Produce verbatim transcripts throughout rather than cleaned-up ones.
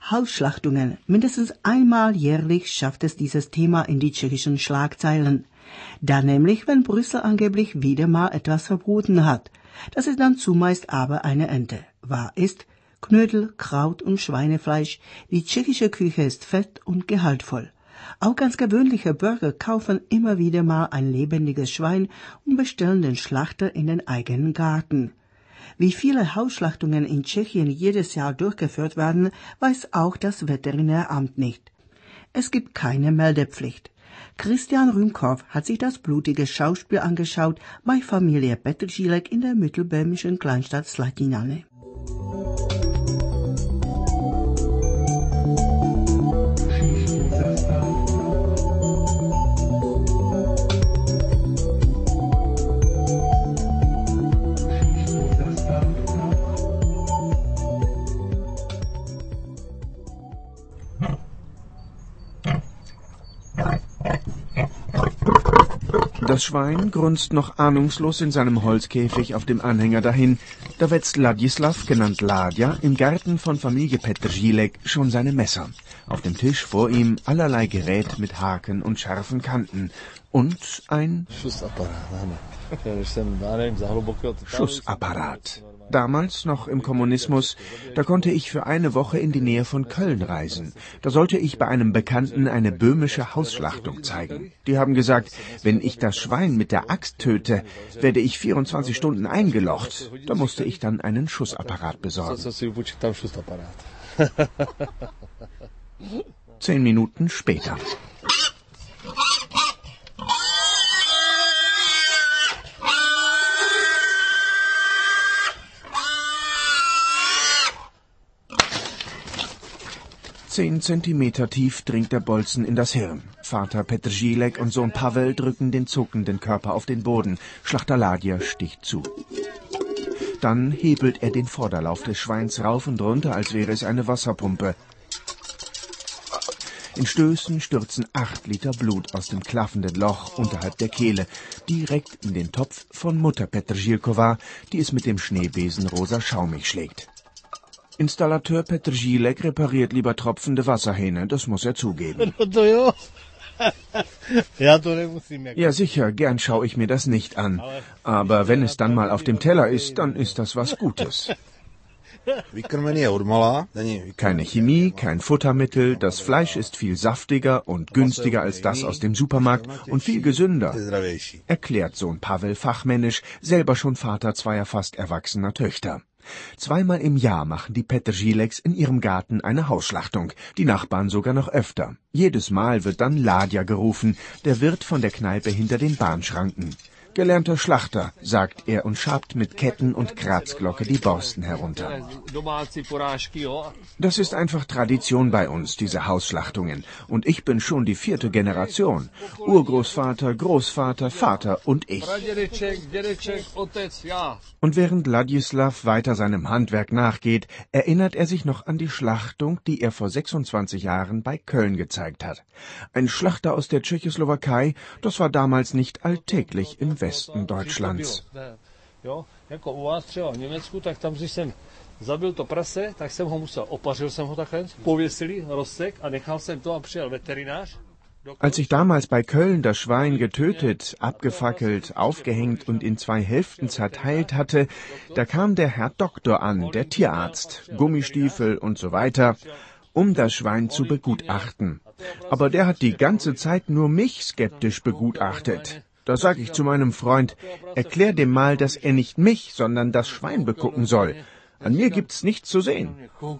Hausschlachtungen. Mindestens einmal jährlich schafft es dieses Thema in die tschechischen Schlagzeilen. Da nämlich, wenn Brüssel angeblich wieder mal etwas verboten hat. Das ist dann zumeist aber eine Ente. Wahr ist, Knödel, Kraut und Schweinefleisch, die tschechische Küche ist fett und gehaltvoll. Auch ganz gewöhnliche Bürger kaufen immer wieder mal ein lebendiges Schwein und bestellen den Schlachter in den eigenen Garten. Wie viele Hausschlachtungen in Tschechien jedes Jahr durchgeführt werden, weiß auch das Veterinäramt nicht. Es gibt keine Meldepflicht. Christian Rümkow hat sich das blutige Schauspiel angeschaut bei Familie Petržílek in der mittelböhmischen Kleinstadt Slatinany. Das Schwein grunzt noch ahnungslos in seinem Holzkäfig auf dem Anhänger dahin. Da wetzt Ladislav, genannt Ladja, im Garten von Familie Petržílek schon seine Messer. Auf dem Tisch vor ihm allerlei Gerät mit Haken und scharfen Kanten. Und ein Schussapparat. Damals, noch im Kommunismus, da konnte ich für eine Woche in die Nähe von Köln reisen. Da sollte ich bei einem Bekannten eine böhmische Hausschlachtung zeigen. Die haben gesagt, wenn ich das Schwein mit der Axt töte, werde ich vierundzwanzig Stunden eingelocht. Da musste ich dann einen Schussapparat besorgen. Zehn Minuten später. Zehn Zentimeter tief dringt der Bolzen in das Hirn. Vater Petržílek und Sohn Pavel drücken den zuckenden Körper auf den Boden. Schlachter Ladja sticht zu. Dann hebelt er den Vorderlauf des Schweins rauf und runter, als wäre es eine Wasserpumpe. In Stößen stürzen acht Liter Blut aus dem klaffenden Loch unterhalb der Kehle, direkt in den Topf von Mutter Petržílková, die es mit dem Schneebesen rosa schaumig schlägt. Installateur Petržílek repariert lieber tropfende Wasserhähne, das muss er zugeben. Ja sicher, gern schaue ich mir das nicht an. Aber wenn es dann mal auf dem Teller ist, dann ist das was Gutes. Keine Chemie, kein Futtermittel, das Fleisch ist viel saftiger und günstiger als das aus dem Supermarkt und viel gesünder, erklärt Sohn Pavel fachmännisch, selber schon Vater zweier fast erwachsener Töchter. Zweimal im Jahr machen die Petržíleks in ihrem Garten eine Hausschlachtung, die Nachbarn sogar noch öfter. Jedes Mal wird dann Ladja gerufen, der Wirt von der Kneipe hinter den Bahnschranken. Gelernter Schlachter, sagt er und schabt mit Ketten und Kratzglocke die Borsten herunter. Das ist einfach Tradition bei uns, diese Hausschlachtungen. Und ich bin schon die vierte Generation. Urgroßvater, Großvater, Vater und ich. Und während Ladislav weiter seinem Handwerk nachgeht, erinnert er sich noch an die Schlachtung, die er vor sechsundzwanzig Jahren bei Köln gezeigt hat. Ein Schlachter aus der Tschechoslowakei, das war damals nicht alltäglich im Westen Deutschlands. Zabil to prase, tak jsem ho musel, opařil jsem ho takhle, pověsili, rozsek a nechal jsem to a přijel veterinář. Als ich damals bei Köln das Schwein getötet, abgefackelt, aufgehängt und in zwei Hälften zerteilt hatte, da kam der Herr Doktor an, der Tierarzt, Gummistiefel und so weiter, um das Schwein zu begutachten. Aber der hat die ganze Zeit nur mich skeptisch begutachtet. Da sag ich zu meinem Freund, erklär dem mal, dass er nicht mich, sondern das Schwein begucken soll. An mir gibt's nichts zu sehen.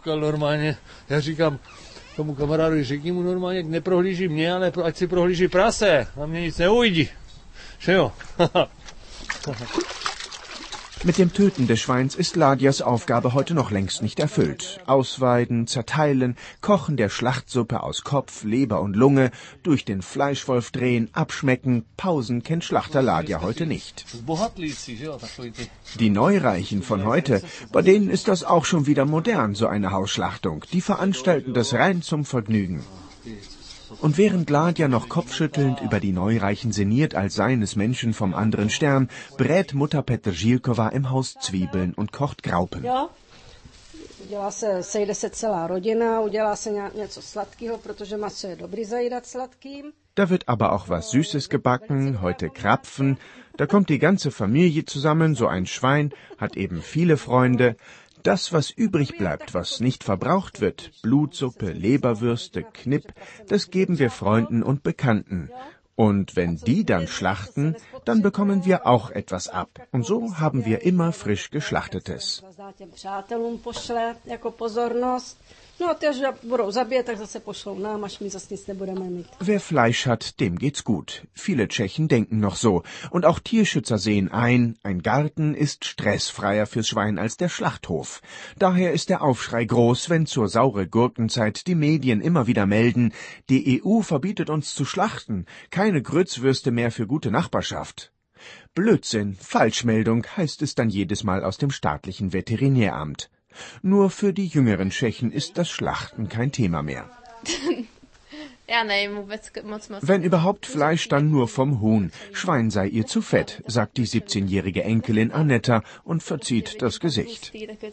Tomu kamarádovi, řekni mu normálně, neprohlíží mě, ale ať si prohlíží prase. Na mě nic neuvidí. Že jo? Mit dem Töten des Schweins ist Ladjas Aufgabe heute noch längst nicht erfüllt. Ausweiden, zerteilen, Kochen der Schlachtsuppe aus Kopf, Leber und Lunge, durch den Fleischwolf drehen, abschmecken, Pausen kennt Schlachter Ladja heute nicht. Die Neureichen von heute, bei denen ist das auch schon wieder modern, so eine Hausschlachtung. Die veranstalten das rein zum Vergnügen. Und während Ladja noch kopfschüttelnd über die Neureichen sinniert, als seien es Menschen vom anderen Stern, brät Mutter Petržílková im Haus Zwiebeln und kocht Graupen. Jo, Udělá se, sejde se celá rodina, udělá se něco sladkého, protože maso je dobrý zajídat sladkým. Da wird aber auch was Süßes gebacken, heute Krapfen. Da kommt die ganze Familie zusammen, so ein Schwein hat eben viele Freunde. Das, was übrig bleibt, was nicht verbraucht wird, Blutsuppe, Leberwürste, Knipp, das geben wir Freunden und Bekannten. Und wenn die dann schlachten, dann bekommen wir auch etwas ab. Und so haben wir immer frisch Geschlachtetes. Wer Fleisch hat, dem geht's gut. Viele Tschechen denken noch so. Und auch Tierschützer sehen ein, ein Garten ist stressfreier fürs Schwein als der Schlachthof. Daher ist der Aufschrei groß, wenn zur saure Gurkenzeit die Medien immer wieder melden, die E U verbietet uns zu schlachten, keine Grützwürste mehr für gute Nachbarschaft. Blödsinn, Falschmeldung, heißt es dann jedes Mal aus dem staatlichen Veterinäramt. Nur für die jüngeren Tschechen ist das Schlachten kein Thema mehr. Wenn überhaupt Fleisch, dann nur vom Huhn. Schwein sei ihr zu fett, sagt die siebzehnjährige Enkelin Annetta und verzieht das Gesicht.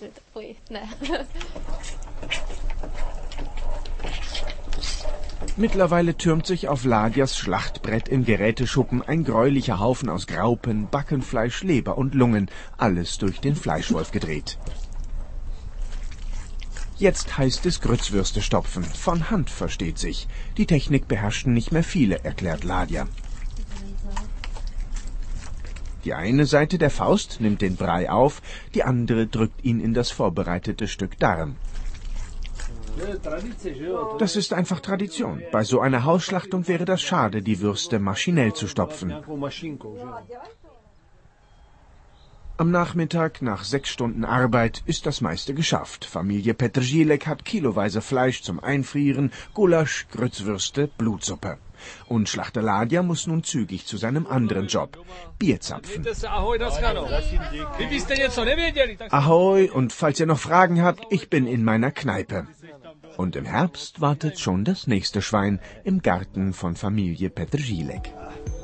Mittlerweile türmt sich auf Ladias Schlachtbrett im Geräteschuppen ein gräulicher Haufen aus Graupen, Backenfleisch, Leber und Lungen, alles durch den Fleischwolf gedreht. Jetzt heißt es Grützwürste stopfen. Von Hand, versteht sich. Die Technik beherrschten nicht mehr viele, erklärt Ladia. Die eine Seite der Faust nimmt den Brei auf, die andere drückt ihn in das vorbereitete Stück Darm. Das ist einfach Tradition. Bei so einer Hausschlachtung wäre das schade, die Würste maschinell zu stopfen. Am Nachmittag, nach sechs Stunden Arbeit, ist das meiste geschafft. Familie Petržílek hat kiloweise Fleisch zum Einfrieren, Gulasch, Grützwürste, Blutsuppe. Und Schlachter Ladia muss nun zügig zu seinem anderen Job, Bier zapfen. Ahoi, und falls ihr noch Fragen habt, ich bin in meiner Kneipe. Und im Herbst wartet schon das nächste Schwein im Garten von Familie Petržílek.